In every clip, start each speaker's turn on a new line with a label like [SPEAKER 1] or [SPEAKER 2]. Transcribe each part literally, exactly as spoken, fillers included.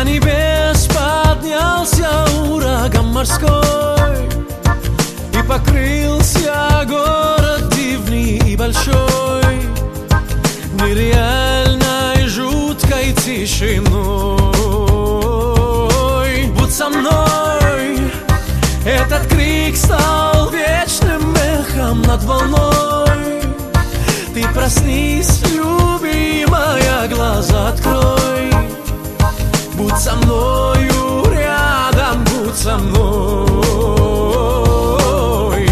[SPEAKER 1] небес поднялся ураган морской, и покрылся город дивный и большой нереальной жуткой тишиной. Будь со мной, этот крик стал вечным эхом над волной. Ты проснись, любимая, глаза открой. Будь со мною рядом, будь со мной.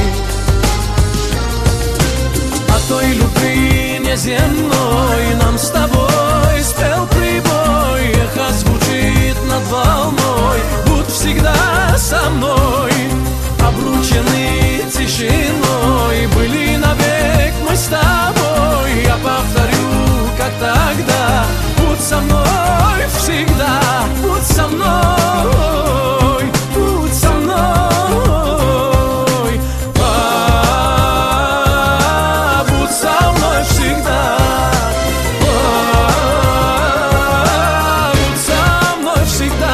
[SPEAKER 1] О той любви неземной нам с тобой спел прибой. Эхо звучит над волной. Будь всегда со мной. Обручены тишиной, были навек мы с тобой. Я повторю, как тогда. Будь со мной всегда, будь со мной, будь со мной, а, будь со мной всегда, а, будь со мной всегда.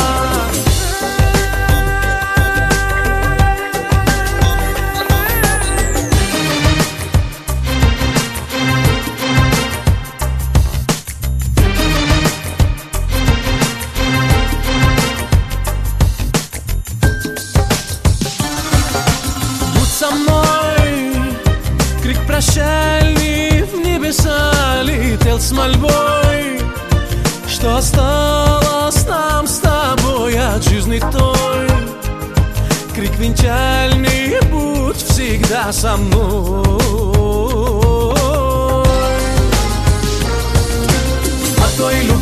[SPEAKER 1] Со мной крик прощальный в небеса летел с мольбой, что осталось нам с тобой от жизни той. Крик венчальный, будь всегда со мной. О той любви